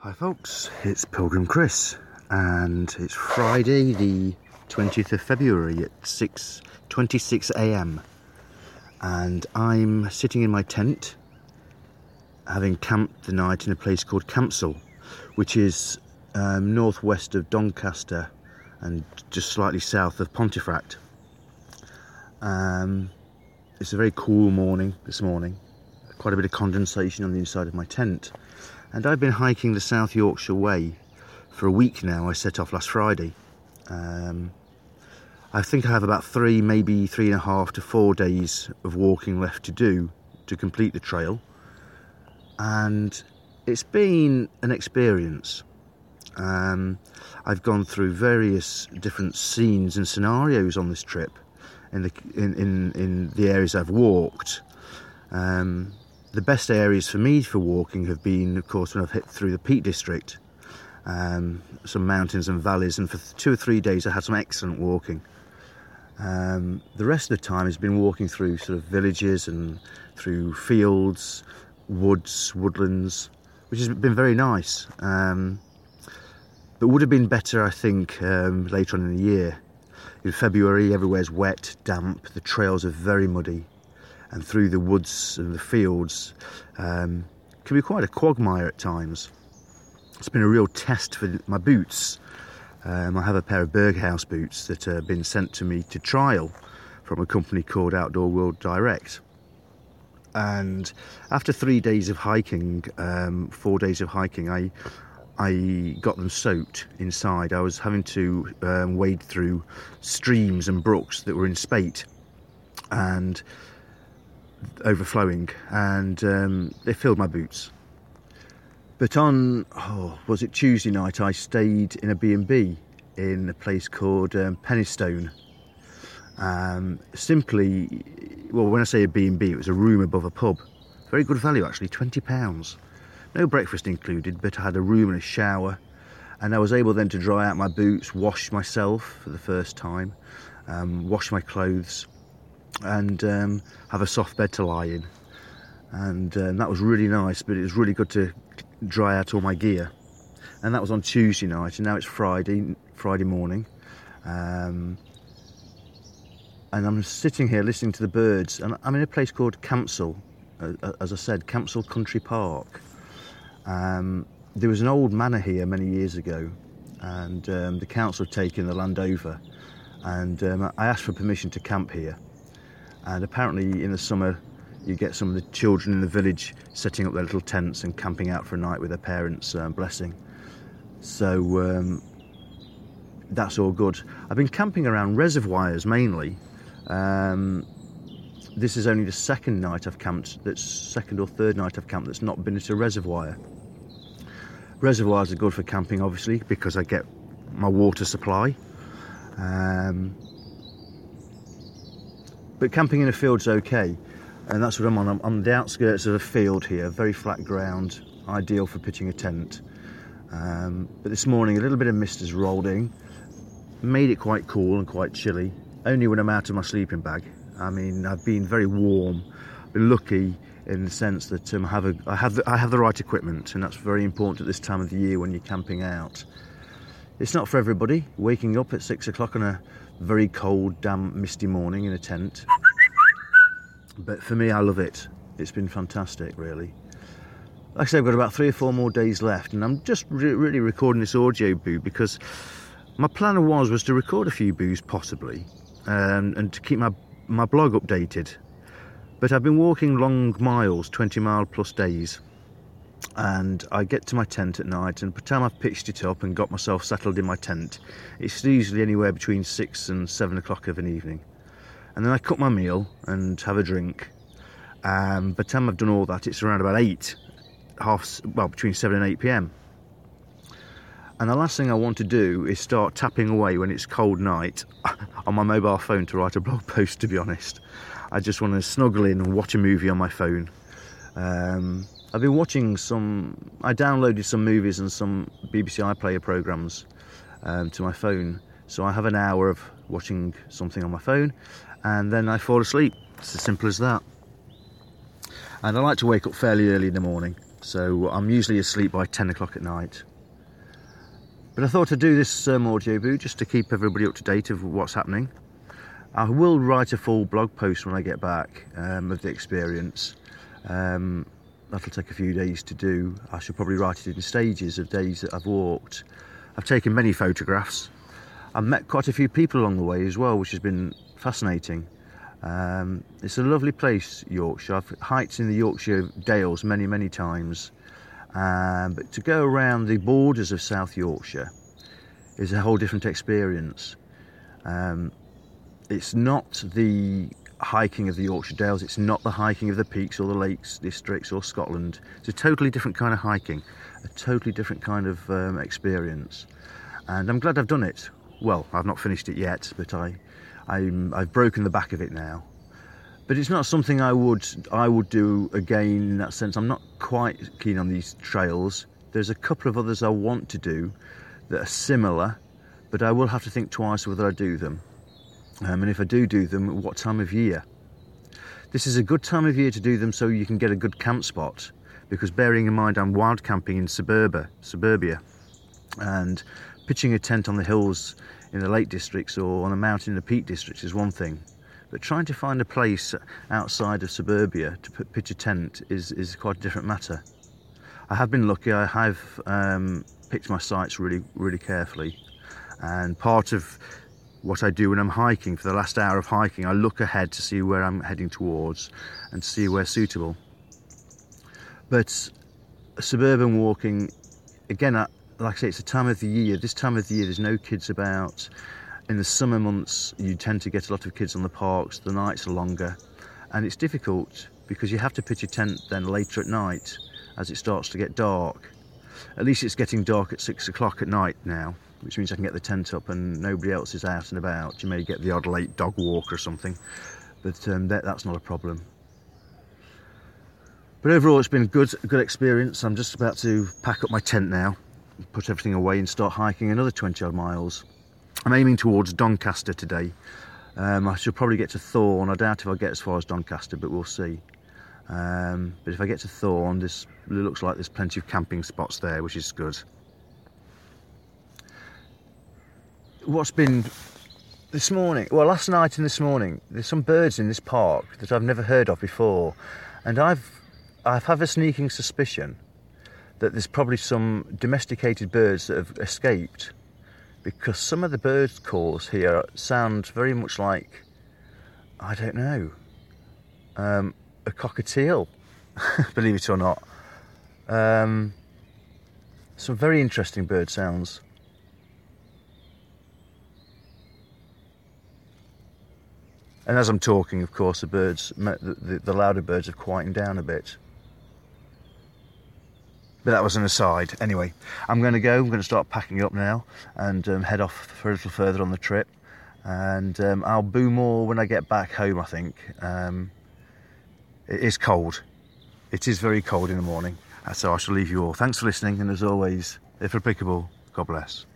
Hi folks, it's Pilgrim Chris and it's Friday the 20th of February at 6:26 a.m. and I'm sitting in my tent having camped the night in a place called Campsall, which is northwest of Doncaster and just slightly south of Pontefract. It's a very cool morning this morning, quite a bit of condensation on the inside of my tent. And I've been hiking the South Yorkshire Way for a week now. I set off last Friday. I think I have about 3, maybe 3.5 to 4 days of walking left to do to complete the trail. And it's been an experience. I've gone through various different scenes and scenarios on this trip in the areas I've walked. The best areas for me for walking have been, of course, when I've hit through the Peak District, some mountains and valleys, and for 2 or 3 days I had some excellent walking. The rest of the time has been walking through sort of villages and through fields, woods, woodlands, which has been very nice. But would have been better, I think, later on in the year. In February, everywhere's wet, damp, the trails are very muddy. And through the woods and the fields can be quite a quagmire at times. It's been a real test for my boots. I have a pair of Berghaus boots that have been sent to me to trial from a company called Outdoor World Direct. And after 3 days of hiking, 4 days of hiking, I got them soaked inside. I was having to wade through streams and brooks that were in spate and overflowing, and they filled my boots. But on was it Tuesday night, I stayed in a B&B in a place called Penistone. Simply, well, when I say a B&B, it was a room above a pub. Very good value actually, £20. No breakfast included, but I had a room and a shower, and I was able then to dry out my boots, wash myself for the first time, wash my clothes, and have a soft bed to lie in, and that was really nice. But it was really good to dry out all my gear, and that was on Tuesday night, and now it's Friday morning, and I'm sitting here listening to the birds, and I'm in a place called Campsall, as I said, Campsall Country Park. There was an old manor here many years ago, and the council had taken the land over, and I asked for permission to camp here. And apparently in the summer you get some of the children in the village setting up their little tents and camping out for a night with their parents' blessing. So that's all good. I've been camping around reservoirs mainly. This is only the second night I've camped, second or third night I've camped that's not been at a reservoir. Reservoirs are good for camping, obviously, because I get my water supply. But camping in a field's okay, and that's what I'm on. I'm on the outskirts of a field here, very flat ground, ideal for pitching a tent. But this morning a little bit of mist has rolled in, made it quite cool and quite chilly, only when I'm out of my sleeping bag. I mean, I've been very warm, been lucky in the sense that I have the right equipment, and that's very important at this time of the year when you're camping out. It's not for everybody, waking up at 6 o'clock on a very cold, damp, misty morning in a tent. But for me, I love it. It's been fantastic, really. Like I say, I've got about 3 or 4 more days left, and I'm just really recording this audio boo because my plan was to record a few boos possibly, and to keep my blog updated. But I've been walking long miles, 20-mile plus days, and I get to my tent at night, and by the time I've pitched it up and got myself settled in my tent, it's usually anywhere between 6 and 7 o'clock of an evening. And then I cook my meal and have a drink. By the time I've done all that, it's around about between 7 and 8 p.m. And the last thing I want to do is start tapping away when it's cold night on my mobile phone to write a blog post, to be honest. I just want to snuggle in and watch a movie on my phone. I've been watching I downloaded some movies and some BBC iPlayer programmes to my phone. So I have an hour of watching something on my phone, and then I fall asleep. It's as simple as that. And I like to wake up fairly early in the morning. so I'm usually asleep by 10 o'clock at night. But I thought I'd do this audio boot just to keep everybody up to date of what's happening. I will write a full blog post when I get back of the experience. That'll take a few days to do. I should probably write it in stages of days that I've walked. I've taken many photographs. I've met quite a few people along the way as well, which has been fascinating. It's a lovely place, Yorkshire. I've hiked in the Yorkshire Dales many times. But to go around the borders of South Yorkshire is a whole different experience. It's not the hiking of the Yorkshire Dales, it's not the hiking of the peaks or the Lakes districts or Scotland. It's a totally different kind of hiking, a totally different kind of experience. And I'm glad I've done it. Well, I've not finished it yet, but I've broken the back of it now. But it's not something I would do again in that sense. I'm not quite keen on these trails. There's a couple of others I want to do that are similar, but I will have to think twice whether I do them. And if I do them, what time of year? This is a good time of year to do them so you can get a good camp spot, because bearing in mind I'm wild camping in suburbia, and pitching a tent on the hills in the Lake districts or on a mountain in the Peak districts is one thing. But trying to find a place outside of suburbia to pitch a tent is quite a different matter. I have been lucky. I have picked my sites really carefully, and part of what I do when I'm hiking, for the last hour of hiking, I look ahead to see where I'm heading towards and to see where's suitable. But suburban walking, again, like I say, it's a time of the year. This time of the year, there's no kids about. In the summer months, you tend to get a lot of kids on the parks, the nights are longer, and it's difficult because you have to pitch a tent then later at night as it starts to get dark. At least it's getting dark at 6 o'clock at night now, which means I can get the tent up and nobody else is out and about. You may get the odd late dog walk or something, but that's not a problem. But overall, it's been a good experience. I'm just about to pack up my tent now, put everything away and start hiking another 20 odd miles. I'm aiming towards Doncaster today. I should probably get to Thorn. I doubt if I'll get as far as Doncaster, but we'll see. But if I get to Thorn, it looks like there's plenty of camping spots there, which is good. What's been this morning? Well, last night and this morning, there's some birds in this park that I've never heard of before, and I've had a sneaking suspicion that there's probably some domesticated birds that have escaped, because some of the bird calls here sound very much like, I don't know, a cockatiel, believe it or not. Some very interesting bird sounds. And as I'm talking, of course, the louder birds have quietened down a bit. But that was an aside. Anyway, I'm going to start packing up now and head off for a little further on the trip. And I'll boo more when I get back home, I think. It is cold. It is very cold in the morning. So I shall leave you all. Thanks for listening, and as always, if applicable, God bless.